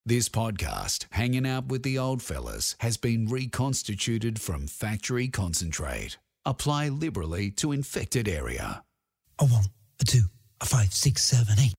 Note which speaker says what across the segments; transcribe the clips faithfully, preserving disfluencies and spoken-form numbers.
Speaker 1: This podcast, Hanging Out with the Old Fellas, has been reconstituted from factory concentrate. Apply liberally to infected area.
Speaker 2: A one, a two, a five, six, seven, eight.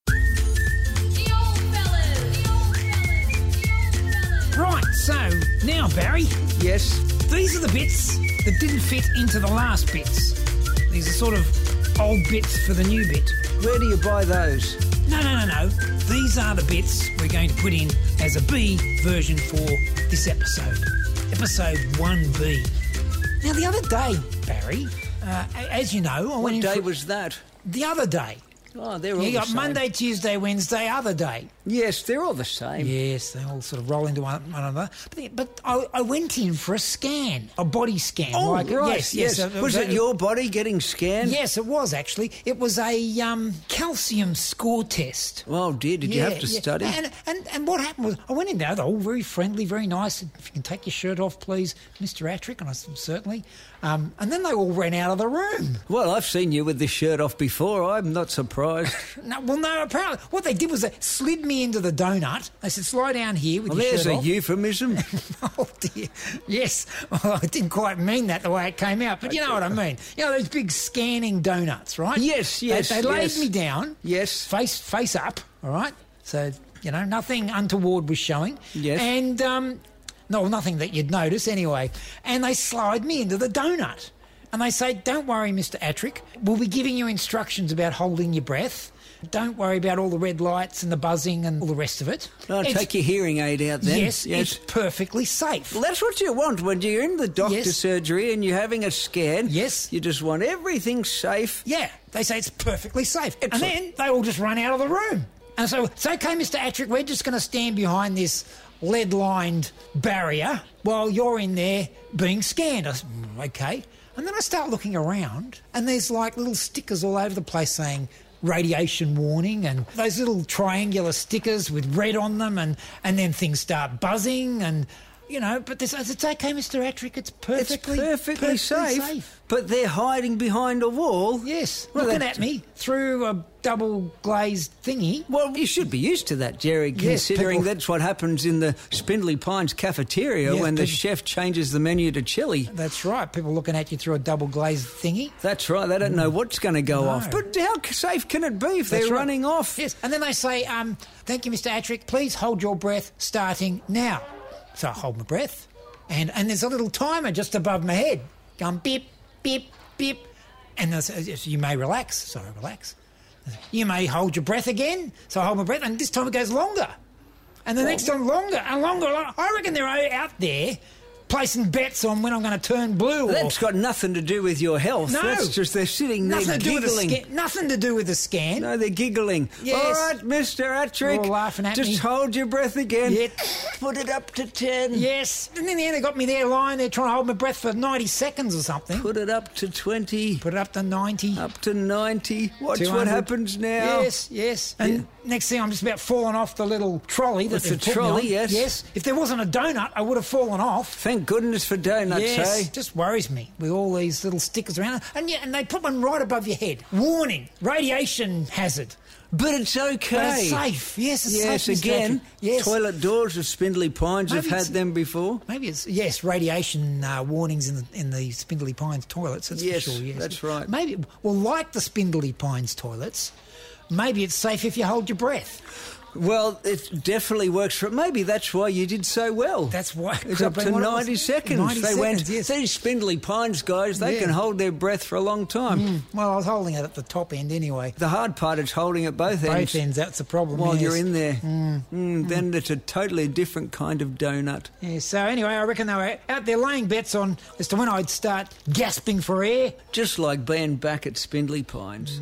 Speaker 3: The Old Fellas. The Old Fellas. The Old Fellas.
Speaker 4: Right, so now, Barry,
Speaker 5: Yes.
Speaker 4: these are the bits that didn't fit into the last bits. These are sort of old bits for the new bit.
Speaker 5: Where do you buy those?
Speaker 4: No, no, no, no. These are the bits we're going to put in as a B version for this episode. Episode one B. Now, the other day, Barry, uh, a- as you know, I
Speaker 5: What
Speaker 4: went in
Speaker 5: day
Speaker 4: for
Speaker 5: was that?
Speaker 4: the other day.
Speaker 5: Oh, they're all
Speaker 4: You
Speaker 5: the
Speaker 4: got
Speaker 5: same.
Speaker 4: Monday, Tuesday, Wednesday, other day.
Speaker 5: Yes, they're all the same.
Speaker 4: Yes, they all sort of roll into one, one another. But, the- but I, I went in for a scan, a body scan.
Speaker 5: Oh,
Speaker 4: like,
Speaker 5: right.
Speaker 4: Yes, yes. uh,
Speaker 5: Was it your body getting scanned?
Speaker 4: Yes, it was actually. It was a um, calcium score test.
Speaker 5: Oh, dear. Did you
Speaker 4: Yeah,
Speaker 5: have to
Speaker 4: yeah.
Speaker 5: study?
Speaker 4: And, and and what happened was, I went in there, they're all very friendly, very nice. If you can take your shirt off, please, Mister Attrick. And I said, certainly. Um, and then they all ran out of the room.
Speaker 5: Well, I've seen you with this shirt off before. I'm not surprised.
Speaker 4: No, well, no, apparently what they did was they slid me into the donut. They said, slide down here with
Speaker 5: Well,
Speaker 4: your
Speaker 5: there's
Speaker 4: shirt
Speaker 5: a
Speaker 4: off.
Speaker 5: euphemism.
Speaker 4: Oh dear. Yes. Well, I didn't quite mean that the way it came out, but you know what I mean. You know those big scanning donuts, right?
Speaker 5: Yes, yes,
Speaker 4: They, they laid
Speaker 5: yes.
Speaker 4: me down.
Speaker 5: Yes.
Speaker 4: Face face up. All right. So you know nothing untoward was showing.
Speaker 5: Yes.
Speaker 4: And um, no, nothing that you'd notice anyway. And they slide me into the donut, and they say, "Don't worry, Mister Attrick. We'll be giving you instructions about holding your breath. Don't worry about all the red lights and the buzzing and all the rest of it."
Speaker 5: Oh,
Speaker 4: It's-
Speaker 5: take your hearing aid out then.
Speaker 4: Yes, it's perfectly safe.
Speaker 5: Well, that's what you want when you're in the doctor's
Speaker 4: Yes.
Speaker 5: surgery and you're having a scan.
Speaker 4: Yes.
Speaker 5: You just want everything safe.
Speaker 4: Yeah, they say it's perfectly safe. And
Speaker 5: Excellent.
Speaker 4: then they all just run out of the room. And so, it's okay, Mister Attrick, we're just going to stand behind this lead-lined barrier while you're in there being scanned. I said, "Mm, okay." And then I start looking around, and there's like little stickers all over the place saying radiation warning, and those little triangular stickers with red on them, and, and then things start buzzing, and, you know, but this, it's okay, Mister Attrick, it's perfectly,
Speaker 5: It's perfectly, safe, but they're hiding behind a wall.
Speaker 4: Yes,
Speaker 5: Well,
Speaker 4: looking
Speaker 5: that-
Speaker 4: at me through a double glazed thingy.
Speaker 5: Well, you should be used to that, Jerry,
Speaker 4: Yes,
Speaker 5: considering
Speaker 4: people-
Speaker 5: that's what happens in the Spindley Pines cafeteria
Speaker 4: Yes,
Speaker 5: when the
Speaker 4: people-
Speaker 5: chef changes the menu to chili.
Speaker 4: That's right, people looking at you through a double glazed thingy.
Speaker 5: That's right, they don't know what's going to go
Speaker 4: No.
Speaker 5: off. But how c- safe can it be if
Speaker 4: That's
Speaker 5: they're
Speaker 4: right.
Speaker 5: running off?
Speaker 4: Yes, and then they say, um, "Thank you, Mister Attrick. Please hold your breath starting now." So I hold my breath, and, and there's a little timer just above my head going beep, beep, beep. And there's- uh, you may relax. Sorry, relax. You may hold your breath again. So I hold my breath, and this time it goes longer. And the next time longer and longer. and longer. I reckon they're out there placing bets on when I'm going to turn blue. or
Speaker 5: That's got nothing to do with your health.
Speaker 4: No.
Speaker 5: That's just they're sitting there
Speaker 4: nothing to do with the
Speaker 5: giggling.
Speaker 4: scan. Nothing to do with the scan.
Speaker 5: No, they're giggling.
Speaker 4: Yes.
Speaker 5: All right, Mister Attrick.
Speaker 4: They're all laughing at
Speaker 5: just
Speaker 4: me.
Speaker 5: hold your breath again.
Speaker 4: Yeah.
Speaker 5: Put it up to ten.
Speaker 4: Yes. And in the end, they got me there lying there trying to hold my breath for ninety seconds or something.
Speaker 5: Put it up to twenty.
Speaker 4: Put it up to ninety.
Speaker 5: Up to ninety. Watch
Speaker 4: two
Speaker 5: what
Speaker 4: hundred.
Speaker 5: happens now.
Speaker 4: Yes, yes. And next thing, I'm just about falling off the little trolley. That
Speaker 5: With the
Speaker 4: they've put me
Speaker 5: trolley,
Speaker 4: on.
Speaker 5: yes.
Speaker 4: Yes. If there wasn't a donut, I would have fallen off.
Speaker 5: Thank goodness for donuts,
Speaker 4: Yes,
Speaker 5: eh?
Speaker 4: just worries me with all these little stickers around, and yeah, and they put one right above your head. Warning: radiation hazard.
Speaker 5: But it's okay.
Speaker 4: But it's safe. Yes, it's
Speaker 5: Yes,
Speaker 4: safe. Mister
Speaker 5: again,
Speaker 4: Attrick. Yes.
Speaker 5: toilet doors of Spindley Pines have
Speaker 4: Maybe
Speaker 5: had
Speaker 4: it's-
Speaker 5: them before.
Speaker 4: Maybe it's yes, radiation uh, warnings in the in the Spindley Pines toilets. That's
Speaker 5: Yes,
Speaker 4: for sure. Yes,
Speaker 5: that's right.
Speaker 4: Maybe well, like the Spindley Pines toilets, maybe it's safe if you hold your breath.
Speaker 5: Well, it definitely works for... Maybe that's why you did so well.
Speaker 4: That's why.
Speaker 5: It's up to
Speaker 4: What it was-
Speaker 5: ninety seconds.
Speaker 4: ninety
Speaker 5: they
Speaker 4: seconds,
Speaker 5: went,
Speaker 4: yes.
Speaker 5: these Spindley Pines guys, they
Speaker 4: Yeah.
Speaker 5: can hold their breath for a long time.
Speaker 4: Mm, well, I was holding it at the top end anyway.
Speaker 5: The hard part is holding at both,
Speaker 4: Both
Speaker 5: ends.
Speaker 4: ends. That's the problem.
Speaker 5: While
Speaker 4: yes.
Speaker 5: you're in there. Mm, Then it's a totally different kind of donut.
Speaker 4: Yeah, so anyway, I reckon they were out there laying bets on as to when I'd start gasping for air.
Speaker 5: Just like being back at Spindley Pines.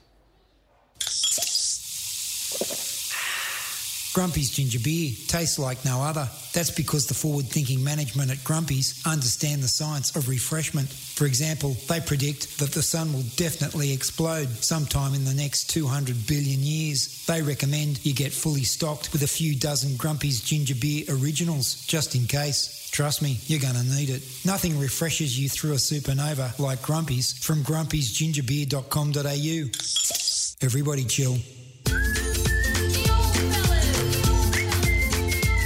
Speaker 2: Grumpy's ginger beer tastes like no other. That's because the forward-thinking management at Grumpy's understand the science of refreshment. For example, they predict that the sun will definitely explode sometime in the next two hundred billion years. They recommend you get fully stocked with a few dozen Grumpy's ginger beer originals, just in case. Trust me, you're going to need it. Nothing refreshes you through a supernova like Grumpy's from grumpys ginger beer dot com dot a u. Everybody chill.
Speaker 3: The Old Fellas.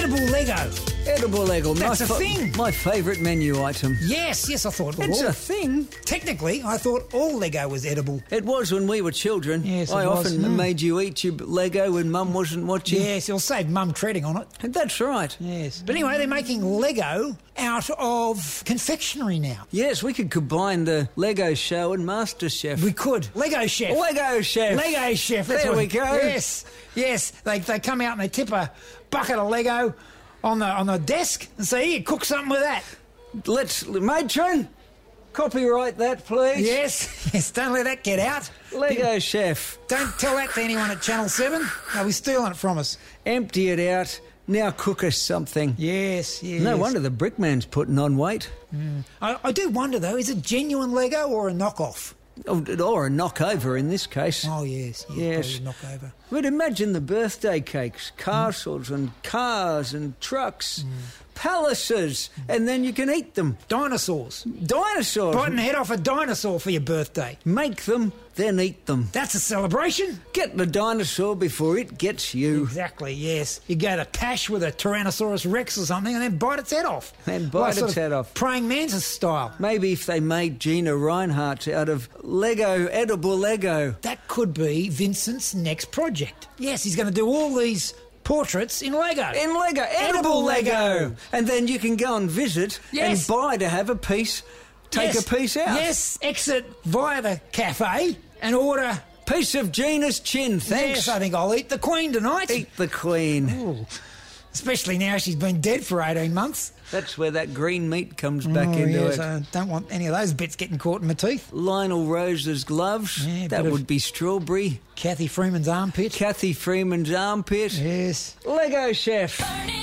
Speaker 4: Edible Lego.
Speaker 5: Edible Lego.
Speaker 4: That's
Speaker 5: my
Speaker 4: a thing.
Speaker 5: My favourite menu item.
Speaker 4: Yes, yes, I thought it
Speaker 5: It's
Speaker 4: was.
Speaker 5: a thing.
Speaker 4: Technically, I thought all Lego was edible.
Speaker 5: It was when we were children.
Speaker 4: Yes, it
Speaker 5: I
Speaker 4: was.
Speaker 5: often
Speaker 4: Mm.
Speaker 5: made you eat your Lego when Mum wasn't watching.
Speaker 4: Yes, it'll save Mum treading on it.
Speaker 5: And that's right.
Speaker 4: Yes. But anyway, they're making Lego out of confectionery now.
Speaker 5: Yes, we could combine the Lego show and MasterChef.
Speaker 4: We could. Lego Chef.
Speaker 5: Lego Chef.
Speaker 4: Lego Chef. That's
Speaker 5: There
Speaker 4: what-
Speaker 5: we go.
Speaker 4: Yes, yes. They, they come out and they tip a bucket of Lego on the on the desk and say, "Here, cook something with that."
Speaker 5: Let's, matron, copyright that, please.
Speaker 4: Yes, yes. Don't let that get out.
Speaker 5: Lego Chef.
Speaker 4: Don't tell that to anyone at Channel Seven. They'll be stealing it from us.
Speaker 5: Empty it out. Now cook us something.
Speaker 4: Yes, yes.
Speaker 5: No wonder the brickman's putting on weight.
Speaker 4: I, I do wonder though, is it genuine Lego or a knockoff?
Speaker 5: Oh, or a knockover in this case.
Speaker 4: Oh yes,
Speaker 5: Yes.
Speaker 4: yes. Knockover.
Speaker 5: But imagine the birthday cakes, castles and cars and trucks, palaces, and then you can eat them.
Speaker 4: Dinosaurs.
Speaker 5: Dinosaurs.
Speaker 4: Biting the head off a dinosaur for your birthday.
Speaker 5: Make them, then eat them.
Speaker 4: That's a celebration.
Speaker 5: Get the dinosaur before it gets you.
Speaker 4: Exactly, yes. You go to Cash with a Tyrannosaurus Rex or something and then bite its head off.
Speaker 5: Then bite
Speaker 4: Like
Speaker 5: its
Speaker 4: sort of
Speaker 5: head off.
Speaker 4: Praying mantis style.
Speaker 5: Maybe if they made Gina Reinhardt out of Lego, edible Lego.
Speaker 4: That could be Vincent's next project. Yes, he's going to do all these portraits in Lego.
Speaker 5: In Lego, edible,
Speaker 4: Edible
Speaker 5: Lego.
Speaker 4: Lego.
Speaker 5: And then you can go and visit
Speaker 4: Yes.
Speaker 5: and buy to have a piece, take
Speaker 4: Yes,
Speaker 5: a piece out.
Speaker 4: Yes, exit via the cafe and order.
Speaker 5: Piece of Gina's chin, thanks.
Speaker 4: Yes, I think I'll eat the Queen tonight.
Speaker 5: Eat the Queen.
Speaker 4: Ooh. Especially now she's been dead for eighteen months.
Speaker 5: That's where that green meat comes back
Speaker 4: Oh,
Speaker 5: into
Speaker 4: yes,
Speaker 5: it.
Speaker 4: I don't want any of those bits getting caught in my teeth.
Speaker 5: Lionel Rose's gloves.
Speaker 4: Yeah,
Speaker 5: that
Speaker 4: bit of-
Speaker 5: would be strawberry.
Speaker 4: Kathy Freeman's armpit.
Speaker 5: Kathy Freeman's armpit.
Speaker 4: Yes.
Speaker 5: Lego Chef.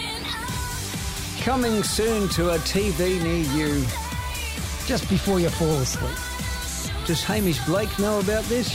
Speaker 5: Coming soon to a T V near you.
Speaker 4: Just before you fall asleep.
Speaker 5: Does Hamish Blake know about this?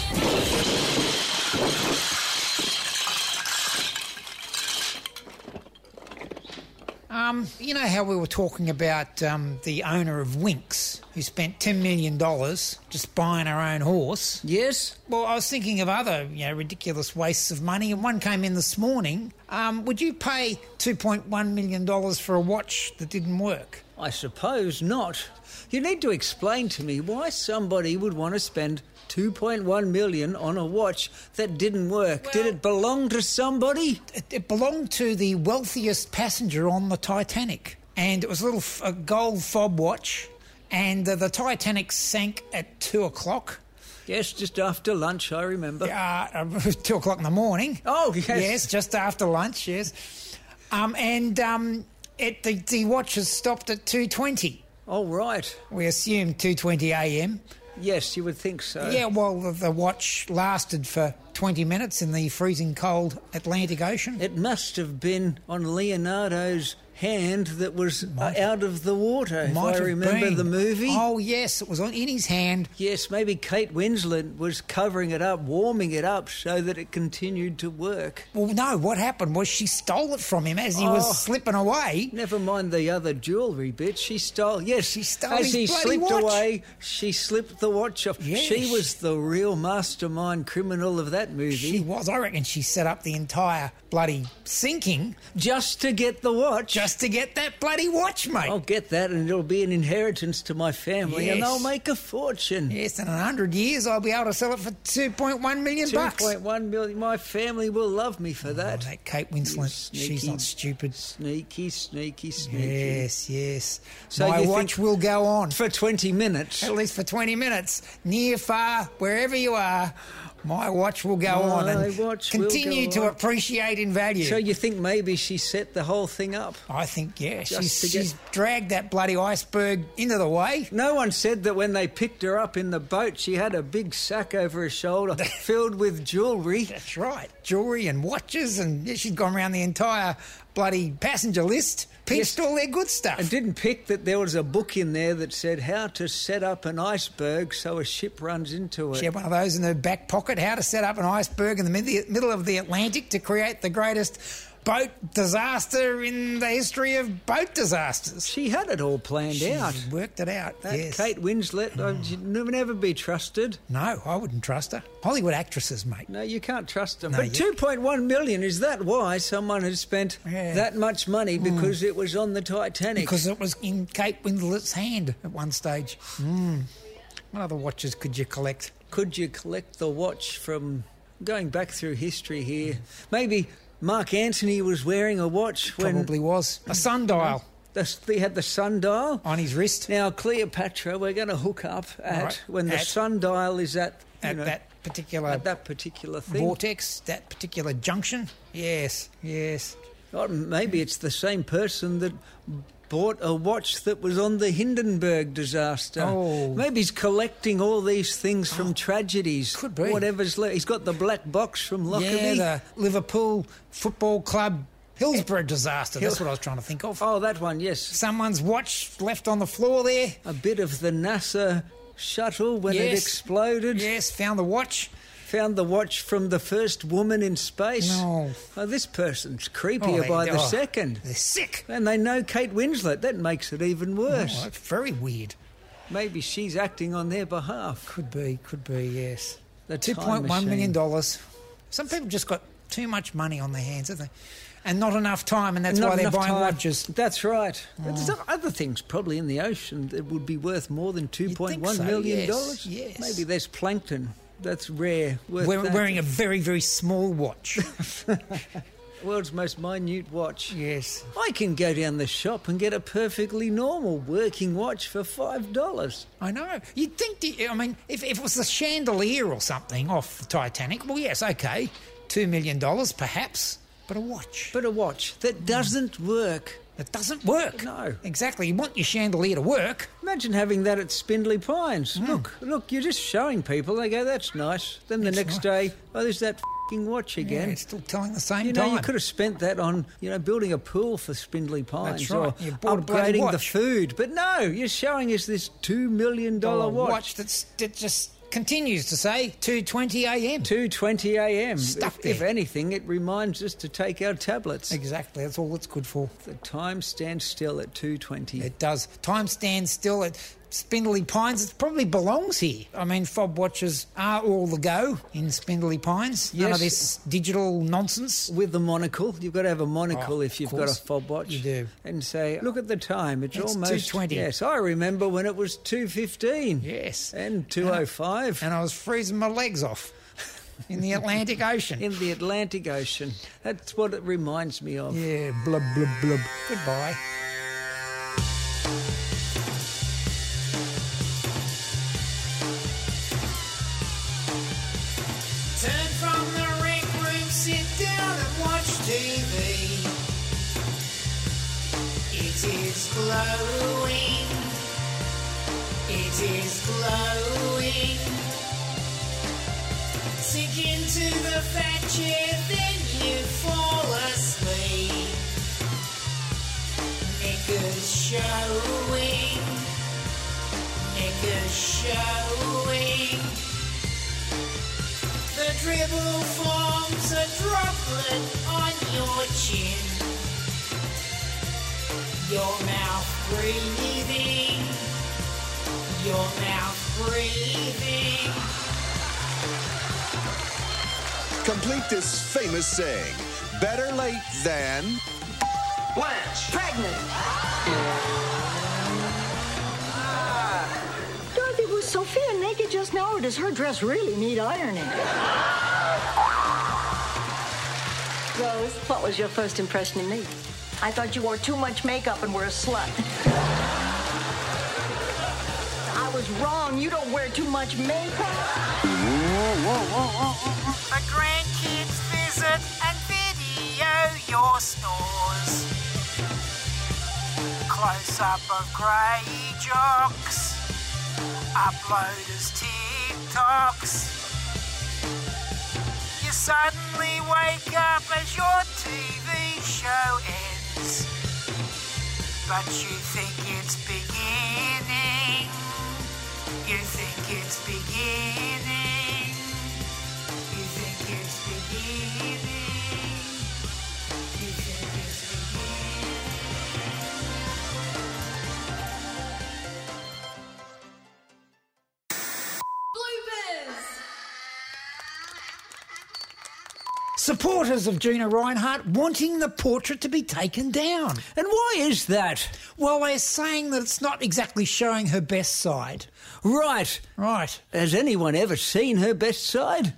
Speaker 4: Um, you know how we were talking about um, the owner of Winx, who spent ten million dollars just buying her own horse?
Speaker 5: Yes.
Speaker 4: Well, I was thinking of other, you know, ridiculous wastes of money, and one came in this morning. Um, would you pay two point one million dollars for a watch that didn't work?
Speaker 5: I suppose not. You need to explain to me why somebody would want to spend two point one million dollars on a watch that didn't work. Did
Speaker 4: Well-
Speaker 5: it belong to somebody?
Speaker 4: It, it belonged to the wealthiest passenger on the Titanic, and it was a little f- a gold fob watch, and uh, the Titanic sank at two o'clock.
Speaker 5: Yes, just after lunch, I remember.
Speaker 4: Uh, uh, two o'clock in the morning.
Speaker 5: Oh, yes.
Speaker 4: Yes, just after lunch, yes. Um, and um, it, the, the watch has stopped at two twenty.
Speaker 5: Oh, right.
Speaker 4: We assume two twenty a m.
Speaker 5: Yes, you would think so.
Speaker 4: Yeah, well, the, the watch lasted for twenty minutes in the freezing cold Atlantic Ocean.
Speaker 5: It must have been on Leonardo's hand that was uh, out of the water, if
Speaker 4: Might
Speaker 5: I
Speaker 4: have
Speaker 5: remember
Speaker 4: been.
Speaker 5: the movie.
Speaker 4: Oh, yes, it was on, in his hand.
Speaker 5: Yes, maybe Kate Winslet was covering it up, warming it up so that it continued to work.
Speaker 4: Well, no, what happened was she stole it from him as he
Speaker 5: Oh.
Speaker 4: was slipping away.
Speaker 5: Never mind the other jewellery bit. She stole. Yes,
Speaker 4: She stole
Speaker 5: as
Speaker 4: his
Speaker 5: he
Speaker 4: bloody
Speaker 5: slipped
Speaker 4: watch.
Speaker 5: away. She slipped the watch off.
Speaker 4: Yes.
Speaker 5: She was the real mastermind criminal of that movie.
Speaker 4: She was. I reckon she set up the entire bloody sinking
Speaker 5: Just to get the watch.
Speaker 4: just to get that bloody watch, mate.
Speaker 5: I'll get that, and it'll be an inheritance to my family, and
Speaker 4: Yes.
Speaker 5: they'll make a fortune.
Speaker 4: Yes, in a hundred years I'll be able to sell it for two point one million
Speaker 5: Two
Speaker 4: bucks.
Speaker 5: point one million. My family will love me for
Speaker 4: Oh,
Speaker 5: that.
Speaker 4: that Kate Winslet,
Speaker 5: You
Speaker 4: she's
Speaker 5: sneaky-
Speaker 4: not stupid.
Speaker 5: Sneaky, sneaky, sneaky.
Speaker 4: Yes, yes.
Speaker 5: So
Speaker 4: My
Speaker 5: you
Speaker 4: watch
Speaker 5: think-
Speaker 4: will go on.
Speaker 5: For twenty minutes.
Speaker 4: At least for twenty minutes. Near, far, wherever you are, my watch will go on
Speaker 5: My
Speaker 4: and
Speaker 5: watch will
Speaker 4: continue
Speaker 5: go
Speaker 4: to
Speaker 5: on.
Speaker 4: appreciate in value.
Speaker 5: So you think maybe she set the whole thing up?
Speaker 4: I think, yeah,
Speaker 5: Just
Speaker 4: she's,
Speaker 5: to get-
Speaker 4: she's dragged that bloody iceberg into the way.
Speaker 5: No one said that when they picked her up in the boat, she had a big sack over her shoulder filled with jewellery.
Speaker 4: That's right. Jewellery and watches, and yeah, she's gone around the entire bloody passenger list, pinched all their good stuff.
Speaker 5: And didn't pick that there was a book in there that said how to set up an iceberg so a ship runs into it.
Speaker 4: She had one of those in her back pocket, how to set up an iceberg in the mid- middle of the Atlantic to create the greatest boat disaster in the history of boat disasters.
Speaker 5: She had it all planned
Speaker 4: She
Speaker 5: out.
Speaker 4: worked it out,
Speaker 5: That
Speaker 4: yes.
Speaker 5: Kate Winslet, oh, she'd never, never be trusted.
Speaker 4: No, I wouldn't trust her. Hollywood actresses, mate.
Speaker 5: No, you can't trust them.
Speaker 4: No,
Speaker 5: but
Speaker 4: you-
Speaker 5: two point one million, is that why someone has spent
Speaker 4: Yeah.
Speaker 5: that much money because it was on the Titanic?
Speaker 4: Because it was in Kate Winslet's hand at one stage. Mm. What other watches could you collect?
Speaker 5: Could you collect the watch from going back through history here? Maybe Mark Antony was wearing a watch when
Speaker 4: Probably was. A sundial
Speaker 5: the, they had the sundial.
Speaker 4: on his wrist
Speaker 5: Now, Cleopatra, we're going to hook up at
Speaker 4: Right.
Speaker 5: when the
Speaker 4: At-
Speaker 5: sundial is at, you
Speaker 4: at
Speaker 5: know,
Speaker 4: that particular
Speaker 5: at that particular thing.
Speaker 4: vortex, that particular junction. Yes, yes.
Speaker 5: Or maybe it's the same person that bought a watch that was on the Hindenburg disaster.
Speaker 4: Oh.
Speaker 5: Maybe he's collecting all these things from tragedies.
Speaker 4: could be.
Speaker 5: Whatever's left. He's got the black box from
Speaker 4: Yeah,
Speaker 5: Lockerbie.
Speaker 4: the Liverpool Football Club Hillsborough disaster. That's
Speaker 5: Hill-
Speaker 4: what I was trying to think of.
Speaker 5: Oh, that one, yes.
Speaker 4: Someone's watch left on the floor there.
Speaker 5: A bit of the NASA shuttle when it
Speaker 4: Yes.
Speaker 5: exploded.
Speaker 4: Yes, found the watch.
Speaker 5: Found the watch from the first woman in space.
Speaker 4: No.
Speaker 5: Oh, this person's
Speaker 4: Oh,
Speaker 5: creepier
Speaker 4: they-
Speaker 5: by the
Speaker 4: oh,
Speaker 5: second.
Speaker 4: They're sick.
Speaker 5: And they know Kate Winslet. That makes it even worse.
Speaker 4: Oh, that's very weird.
Speaker 5: Maybe she's acting on their behalf.
Speaker 4: Could be, could be, yes.
Speaker 5: The
Speaker 4: Two
Speaker 5: time
Speaker 4: point one million
Speaker 5: machine.
Speaker 4: dollars. Some people just got too much money on their hands, haven't they? And not enough time, and that's
Speaker 5: Not
Speaker 4: why they're
Speaker 5: enough
Speaker 4: buying
Speaker 5: time.
Speaker 4: watches.
Speaker 5: That's right. But There's other things probably in the ocean that would be worth more than two point one
Speaker 4: so,
Speaker 5: million
Speaker 4: yes,
Speaker 5: dollars.
Speaker 4: yes.
Speaker 5: Maybe there's plankton. That's rare. Worth
Speaker 4: We're
Speaker 5: that.
Speaker 4: wearing a very, very small watch.
Speaker 5: World's most minute watch.
Speaker 4: Yes.
Speaker 5: I can go down the shop and get a perfectly normal working watch for five dollars.
Speaker 4: I know. You'd think, the, I mean, if, if it was the chandelier or something off the Titanic, well, yes, okay, two million dollars perhaps, but a watch.
Speaker 5: But a watch that doesn't work.
Speaker 4: It doesn't work.
Speaker 5: No.
Speaker 4: Exactly. You want your chandelier to work.
Speaker 5: Imagine having that at Spindley Pines.
Speaker 4: Hmm.
Speaker 5: Look, look, you're just showing people. They go, that's nice. Then the
Speaker 4: That's
Speaker 5: next
Speaker 4: nice.
Speaker 5: day, oh, there's that f***ing watch
Speaker 4: Yeah,
Speaker 5: again.
Speaker 4: it's still telling the same
Speaker 5: You know,
Speaker 4: time.
Speaker 5: you could have spent that on, you know, building a pool for Spindley Pines
Speaker 4: That's right.
Speaker 5: or
Speaker 4: You bought a bloody
Speaker 5: upgrading the
Speaker 4: watch.
Speaker 5: food. But no, you're showing us this two million dollars
Speaker 4: Dollar
Speaker 5: watch.
Speaker 4: watch that's, that just continues to say two twenty a m.
Speaker 5: two twenty a m.
Speaker 4: Stuck
Speaker 5: If, if
Speaker 4: there.
Speaker 5: anything, it reminds us to take our tablets.
Speaker 4: Exactly. That's all it's good for.
Speaker 5: The time stands still at two twenty.
Speaker 4: It does. Time stands still at Spindley Pines. It probably belongs here. I mean, fob watches are all the go in Spindley Pines. None of
Speaker 5: Yes.
Speaker 4: this digital nonsense.
Speaker 5: With the monocle. You've got to have a monocle
Speaker 4: Oh,
Speaker 5: if
Speaker 4: of
Speaker 5: you've got a
Speaker 4: course.
Speaker 5: fob watch.
Speaker 4: You do.
Speaker 5: And say, look at the time. It's,
Speaker 4: It's
Speaker 5: almost
Speaker 4: two twenty.
Speaker 5: Yes, I remember when it was two fifteen.
Speaker 4: Yes.
Speaker 5: And two oh five.
Speaker 4: And I was freezing my legs off in the Atlantic Ocean.
Speaker 5: In the Atlantic Ocean. That's what it reminds me of.
Speaker 4: Yeah, blub, blub, blub. Goodbye. Turn from the rec room, sit down and watch T V. It is glowing. It is glowing. Sink into the fat chair, then you fall asleep. Knickers showing. Knickers showing. The dribble forms a droplet on your chin. Your mouth breathing. Your mouth breathing.
Speaker 6: Complete this famous saying, better late than...
Speaker 7: Blanche. Pregnant. Dorothy, was Sophia naked just now, or does her dress really need ironing? Rose, what was your first impression of me? I thought you wore too much makeup and were a slut. I was wrong. You don't wear too much makeup.
Speaker 4: The grandkids visit and video your stores. Close up of grey jocks. Uploaders TikToks. You suddenly wake up as your T V show ends. But you think it's beginning. You think it's beginning. You think it's beginning. You supporters of Gina Rinehart wanting the portrait to be taken down.
Speaker 5: And why is that?
Speaker 4: Well, they're saying that it's not exactly showing her best side.
Speaker 5: Right.
Speaker 4: Right.
Speaker 5: Has anyone ever seen her best side?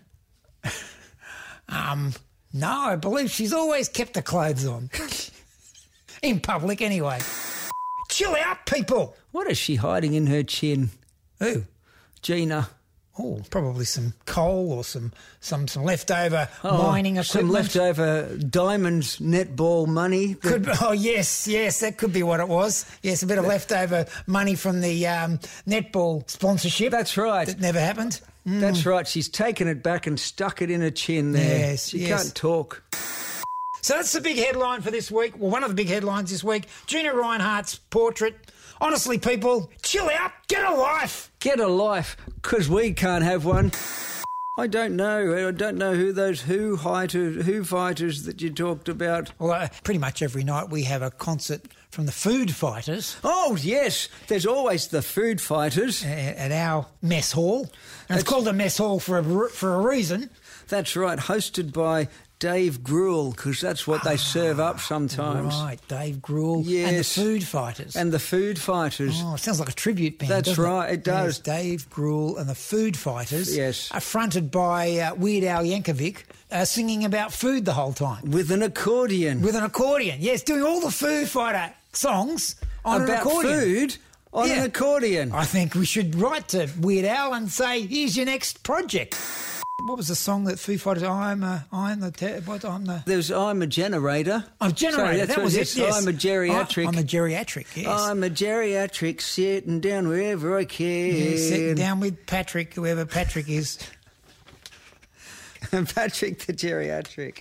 Speaker 4: Um, no, I believe she's always kept her clothes on. In public, anyway. Chill out, people!
Speaker 5: What is she hiding in her chin?
Speaker 4: Who?
Speaker 5: Gina.
Speaker 4: Oh, probably some coal or some some, some leftover
Speaker 5: Oh,
Speaker 4: mining equipment.
Speaker 5: Some leftover Diamonds netball money. that-
Speaker 4: Could, oh, yes, yes, that could be what it was. Yes, a bit of leftover money from the um, netball sponsorship.
Speaker 5: That's right.
Speaker 4: That never happened. Mm.
Speaker 5: That's right. She's taken it back and stuck it in her chin there.
Speaker 4: Yes,
Speaker 5: she
Speaker 4: yes.
Speaker 5: can't talk.
Speaker 4: So that's the big headline for this week. Well, one of the big headlines this week, Gina Rinehart's portrait. Honestly, people, chill out, get a life.
Speaker 5: Get a life, because we can't have one. I don't know. I don't know who those Who fighters, Who fighters that you talked about.
Speaker 4: Well, uh, pretty much every night we have a concert from the Food Fighters
Speaker 5: Oh, yes. There's always the Food Fighters.
Speaker 4: uh, at our mess hall. And
Speaker 5: That's-
Speaker 4: it's called a mess hall for a, r- for a reason.
Speaker 5: That's right. Hosted by Dave Gruel, because that's what they serve up sometimes.
Speaker 4: Right, Dave Gruel and the
Speaker 5: Yes.
Speaker 4: Food Fighters.
Speaker 5: And the Food Fighters.
Speaker 4: Oh, it sounds like a tribute band.
Speaker 5: That's
Speaker 4: doesn't
Speaker 5: right, it does.
Speaker 4: Yes, Dave Gruel and the Food Fighters.
Speaker 5: Yes.
Speaker 4: Are fronted by uh, Weird Al Yankovic, uh, singing about food the whole time.
Speaker 5: With an accordion.
Speaker 4: With an accordion. Yes, doing all the Food Fighter songs on
Speaker 5: about
Speaker 4: an accordion.
Speaker 5: food on
Speaker 4: Yeah.
Speaker 5: an accordion.
Speaker 4: I think we should write to Weird Al and say, here's your next project. What was the song that Foo Fighters? I'm a, I'm the, te- what? I'm the.
Speaker 5: There's I'm a generator.
Speaker 4: I'm generator.
Speaker 5: Sorry, that's
Speaker 4: that
Speaker 5: what
Speaker 4: was
Speaker 5: it
Speaker 4: it.
Speaker 5: is.
Speaker 4: Yes.
Speaker 5: I'm a geriatric.
Speaker 4: I, I'm a geriatric. Yes.
Speaker 5: I'm a geriatric sitting down wherever I can.
Speaker 4: Yeah, sitting down with Patrick, whoever Patrick is.
Speaker 5: Patrick the geriatric.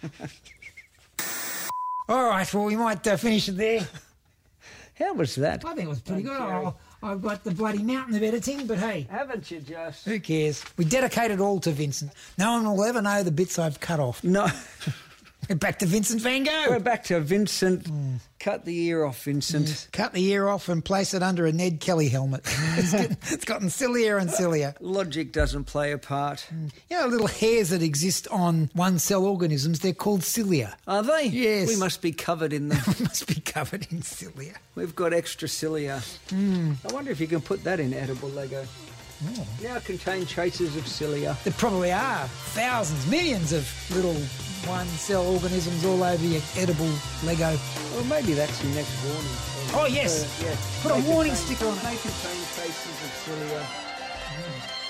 Speaker 4: All right, well, we might uh, finish it there.
Speaker 5: How was that?
Speaker 4: I think it was pretty good.
Speaker 5: Jerry.
Speaker 4: Oh, I've got the bloody mountain of editing, but hey,
Speaker 5: Haven't you just?
Speaker 4: who cares? We dedicate it all to Vincent. No one will ever know the bits I've cut off.
Speaker 5: No.
Speaker 4: We're back to Vincent van Gogh.
Speaker 5: We're back to Vincent. Cut the ear off, Vincent.
Speaker 4: Cut the ear off and place it under a Ned Kelly helmet. It's, getting, it's gotten sillier and sillier.
Speaker 5: Logic doesn't play a part.
Speaker 4: You know, little hairs that exist on one-cell organisms, they're called cilia.
Speaker 5: Are they?
Speaker 4: Yes.
Speaker 5: We must be covered in them.
Speaker 4: They must be covered in cilia.
Speaker 5: We've got extra cilia.
Speaker 4: Hmm.
Speaker 5: I wonder if you can put that in edible Lego.
Speaker 4: Oh.
Speaker 5: Now contain traces of cilia.
Speaker 4: There probably are thousands, millions of little one-cell organisms all over your edible Lego.
Speaker 5: Well, maybe that's your next warning.
Speaker 4: Oh, yes.
Speaker 5: Uh, yeah.
Speaker 4: Put a
Speaker 5: May
Speaker 4: warning
Speaker 5: contain-
Speaker 4: sticker on it.
Speaker 5: May contain traces of cilia.